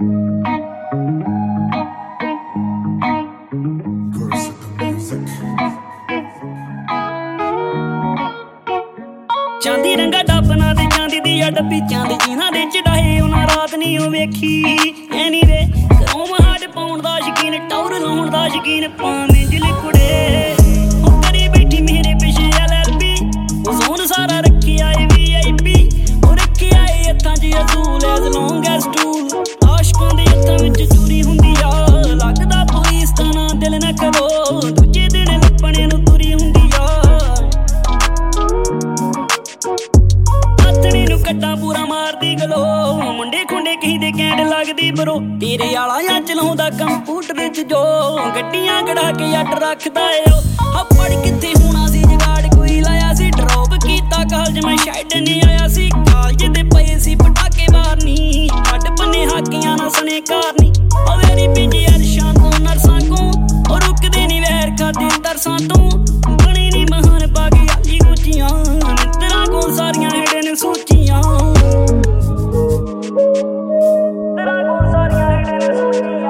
ਚਾਂਦੀ ਰੰਗਾ ਡੱਬਨਾ ਤੇ ਚਾਂਦੀ ਦੀ ਆ ਡੱਬੀ ਚਾਂਦੀ ਜਿਨ੍ਹਾਂ ਦੇ ਚੜਾਏ ਉਹਨਾਂ ਰਾਤ ਨਹੀਂ ਉਹ ਵੇਖੀ ਐਨੀ ਵੇ ਘਰੋਂ ਮਹਾੜ ਪਾਉਣ ਦਾ ਸ਼ਕੀਨ ਟੌਰ ਲਾਉਣ ਦਾ ਸ਼ਕੀਨ ਭਾਵੇਂ ਜਿਲੇ ਕੁੜੇ ਉਹ ਕਰੀ ਬੈਠੀ ਮੇਰੇ ਪਿੱਛੇ LLB ਉਹ ਜ਼ੋਨ ਸਾਰਾ ਰੱਖਿਆ ਏ VIP ਉਹ ਰੱਖਿਆ ਏ ਹੱਥਾਂ 'ਚ ਅਸੂਲ ਐਜ਼ ਲੌਂਗ ਐਜ਼ ਟੂਲ ਆਸ਼ਕਾਂ ਦੇ ਹੱਥਾਂ ਵਿੱਚ ਚੋਰੀ ਹੁੰਦੀ ਆ ਲੱਗਦਾ ਪੁਲਿਸ ਦਾ ਨਾ ਦਿਲ ਨਾ ਕਰੋ ਦੂਜੇ ਦਿਨ ਲੱਪਣੇ ਨੂੰ ਤੁਰੀ ਹੁੰਦੀ ਆ ਕੱਟਾਂ ਪੂਰਾ ਮਾਰਦੀ ਗਲੋ ਮੁੰਡੇ ਖੁੰਡੇ ਕਹੀਂ ਦੇ ਕੈਂਡ ਲੱਗਦੀ ਬਰੋ ਤੇਰੇ ਆਲਾ ਜਾਂ ਚਲਾਉਂਦਾ ਕੰਪਿਊਟਰ 'ਚ ਜੋ ਗੱਡੀਆਂ ਕਢਾ ਕੇ ਜੱਟ ਰੱਖਦਾ ਏ ਉਹ ਹੱਪੜ ਕਿੱਥੇ ਹੋਣਾ ਸੀ ਜਗਾੜ ਕੋਈ ਲਾਇਆ ਸੀ ਡਰੋਪ ਕੀਤਾ ਕਾਲਜ ਮੈਂ ਸ਼ਾਇਦ ਨਹੀਂ ਆਇਆ ਸੀ ਕਾਲਜ ਦੇ ਪਏ ਸੀ ਪਟਾਕੇ ਮਾਰਨੀ ਅੱਡ ਪੰਨੇ ਹਾਕੀਆਂ ਨਾਲ ਸਣੇ ਕਾਰਨੀ ਉਹ ਵੇਰੀ ਪਿੰਜੀ ਅਰਸ਼ਾਂ ਤੋਂ ਨਰਸਾਂ ਕੋ ਉਹ ਰੁਕਦੇ ਨਹੀਂ ਵੈਰ ਖਾਦੇ ਤਰਸਾਂ ਤੋਂ ਬਣੀ ਨਹੀਂ ਮਹਾਨ ਬਾਗੀ ਆਲੀ ਗੁੱਚੀਆਂ ਮਿੱਤਰਾਂ ਕੋ ਸਾਰੀਆਂ ਹੇੜੇ ਨੇ ਸੋਚੀਆਂ ਤੇਰਾ ਕੋ ਸਾਰੀਆਂ ਹੇੜੇ ਨੇ ਸੋਚੀਆਂ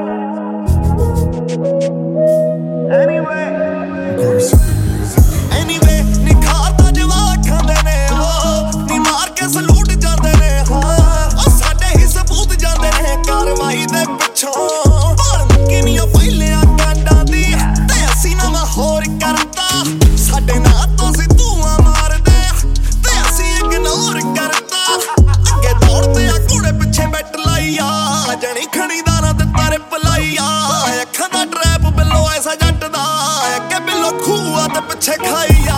Anyway ਨਿਖਾਰਦਾ ਜਵਾਕ ਖਾਂਦੇ ਨੇ ਨੀ ਮਾਰ ਕੇ ਸਲੂਟ ਜਾਂਦੇ ਨੇ ਉਹ ਸਾਡੇ ਹੀ ਸਬੂਤ ਜਾਂਦੇ ਨੇ ਕਾਰਵਾਈ ਦੇ ਪਿੱਛੋਂ ਬਾਲ ਮੁੱਕੀਆਂ ਪਹਿਲਿਆਂ ਕਾਂਡਾਂ ਦੀ ਤੇ ਅਸੀਂ ਨਵਾਂ ਹੋਰ ਕਰਤਾ ਸਾਡੇ ਨਾਂ ਤੋਂ ਸੀ ਧੂਆਂ ਮਾਰਦੇ ਤੇ ਅਸੀਂ ਇਗਨੋਰ ਕਰਤਾ ਅੱਗੇ ਦੌੜਦੇ ਆ ਘੋੜੇ ਪਿੱਛੇ ਬੈਠ ਲਾਈ ਆ ਜਣੀ ਖਣੀਦਾਰਾਂ ਤੇ ਤਾਰੇ ਪਲਾਈ ਆ ਅੱਖਾਂ ਦਾ ਟਰੈਪ ਬਿੱਲੋ ਐਸਾ ਜੱਟ ਦਾ ਅੱਗੇ ਬਿੱਲੋ ਖੂਆ ਤੇ ਪਿੱਛੇ ਖਾਈ ਆ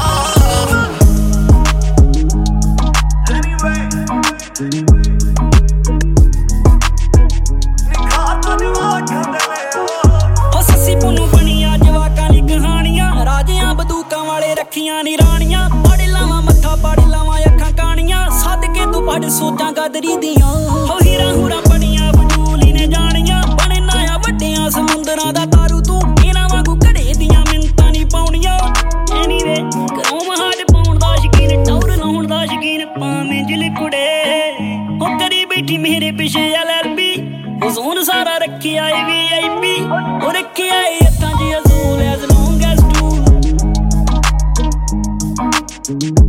ਉਹ ਸੱਸੀ ਪੁੰਨੂੰ ਬਣੀਆਂ ਜਵਾਕਾਂ ਲਈ ਕਹਾਣੀਆਂ ਰਾਜਿਆਂ ਬੰਦੂਕਾਂ ਵਾਲੇ ਰੱਖੀਆਂ ਨੀ ਰਾਣੀਆਂ ਪੜ ਲਾਵਾਂ ਮੱਥਾ ਪੜ ਲਾਵਾਂ ਅੱਖਾਂ ਕਾਣੀਆਂ ਸਦਕੇ ਤੂੰ ਪੜ ਸੋਚਾਂ ਗਦਰੀ ਦੀਆਂ ਹੋ ਹੀਰਾਂ ਹੂਰਾਂ ਬਣੀਆਂ ਫਜ਼ੂਲੀ ਨੇ ਜਾਣੀਆਂ ਬਣੇ ਨਾ ਆ ਵੱਡਿਆਂ ਸਮੁੰਦਰਾਂ ਦਾ ਤਾਰੂ ਤੂੰ ਇਹਨਾਂ ਵਾਂਗੂ ਘੜੇ ਦੀਆਂ ਮਿੰਤਾਂ ਨਹੀਂ ਪਾਉਣੀਆਂ ਐਨੀਵੇ ਘਰੋਂ ਮਹਾੜ ਪਾਉਣ ਦਾ ਸ਼ਕੀਨ ਟੌਰ ਲਾਉਣ ਦਾ ਸ਼ਕੀਨ ਭਾਵੇਂ ਜਿਲੇ ਕੁੜੇ ਉਹ ਕਰੀ ਬੈਠੀ ਮੇਰੇ ਪਿੱਛੇ LLB ਉਹ ਜ਼ੋਨ ਸਾਰਾ ਰੱਖਿਆ ਏ VIP ਉਹ ਰੱਖਿਆ ਏ ਹੱਥਾਂ 'ਚ ਅਸੂਲ ਐਜ਼ ਲੌਂਗ ਐਜ਼ ਟੂਲ